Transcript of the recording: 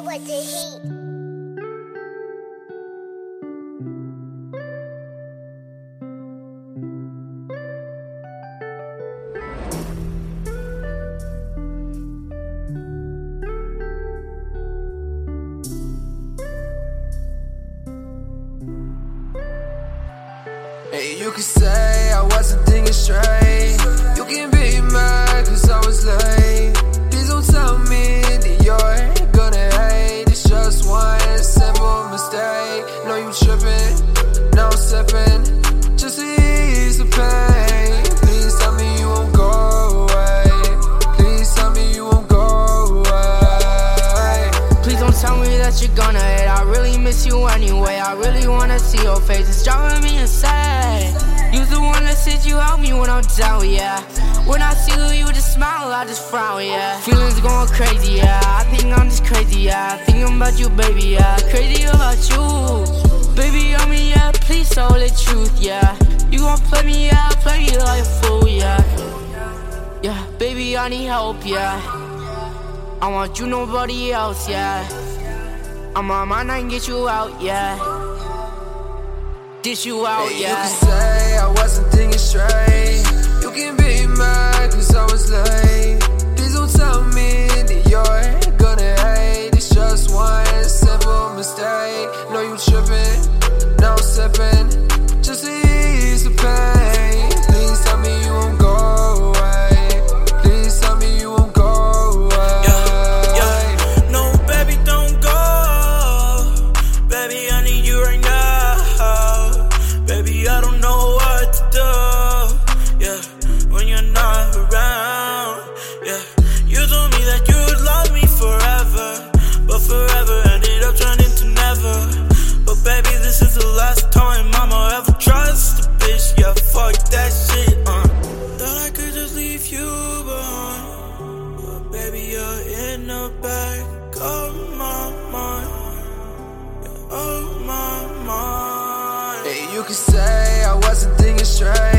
with the heat. Hey, you can say I wasn't thinking straight. You can be mad cause I was late. Please don't tell me that you're gonna hate. It's just one simple mistake. No, you tripping, no sipping, just to ease the pain. Please tell me you won't go away. Please tell me you won't go away. Please don't tell me that you're gonna hate. I really miss you anyway. I really wanna see your face. It's driving me insane. You the one that said you help me when I'm down, yeah. When I see you, you just smile, I just frown, yeah. Feelings going crazy, yeah. I think I'm just crazy, yeah. Thinking about you, baby, yeah. Crazy about you. Baby, on me, yeah. Please tell the truth, yeah. You gon' play me, yeah. Play me like a fool, yeah. Yeah, baby, I need help, yeah. I want you, nobody else, yeah. I'm on my mind, get you out, yeah. Dish you out, hey, yeah. You can say I wasn't thinking straight. You can be mad cause I was late. Please don't tell me that you're gonna hate. It's just one simple mistake. No, you tripping, no sipping, just to ease the pain. Please tell me you won't go away. Please tell me you won't go away. Yeah. No, baby, don't go. Baby, I need you right now. Baby, I don't know what to do, yeah, when you're not around, yeah. You told me that you would love me forever, but forever ended up turning to never. But baby, this is the last time I'ma ever trust a bitch, yeah, fuck that shit, Thought I could just leave you behind, but baby, you're in the back of my mind, yeah, of my mind. Hey, you can say I wasn't thinking straight.